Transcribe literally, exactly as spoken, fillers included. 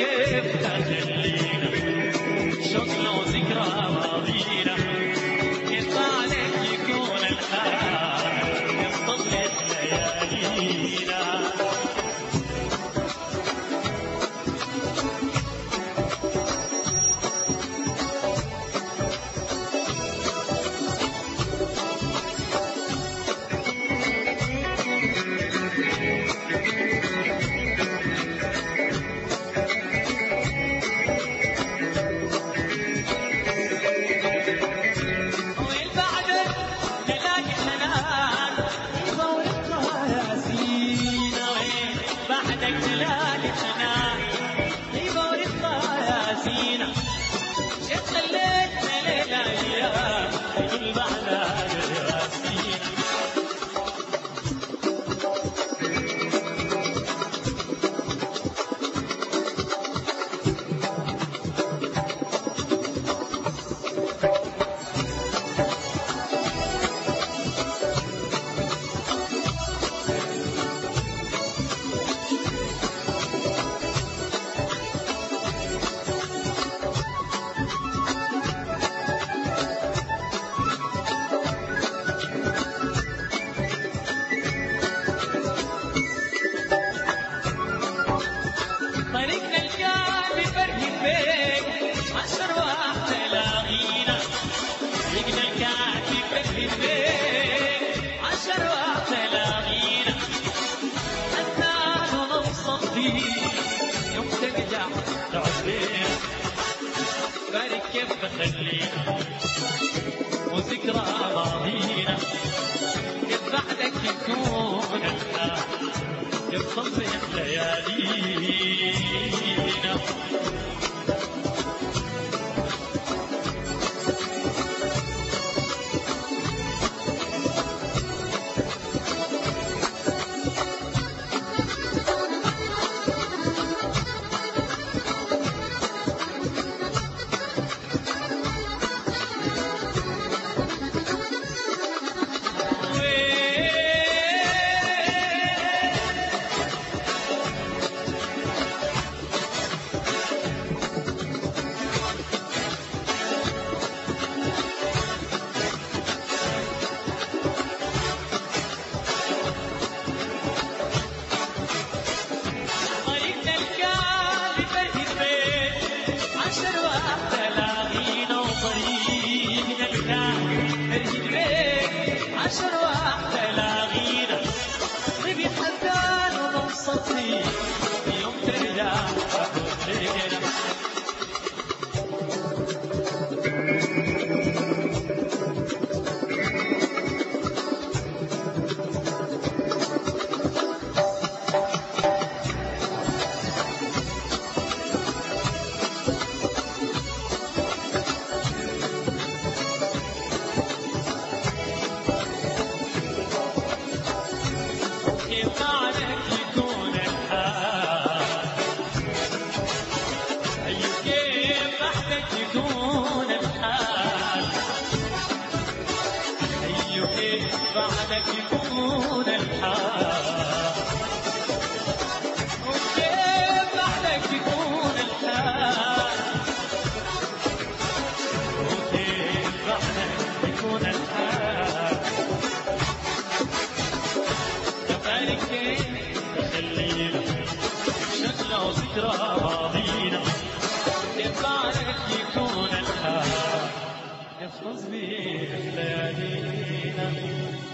كيف تخلينا شغلة وذكرى ماضينا، كيف عليك يكون الحال يصطدم ليالينا. طريقنا الجاد فرق البيت عشر واحد تلاقينا، طريقنا الجاد فرق البيت عشر واحد تلاقينا، حتى نوصل فيه يوم ترجع تعود بينا. بارك كيف تخلينا وذكرى ماضينا، كيف بعدك يكون الحال يصبح ليالينا. عشر واحدة لاغينا نبي حتى نوصل فيه يوم ترجع تعود لينا. بعدك يكون الحال وكيف بعدك يكون الحال وكيف بعدك يكون الحال. تبارك كيف تخلينا شغلة وذكرى ماضينا، كيف بعدك يكون الحال يخلص بيه ليالينا.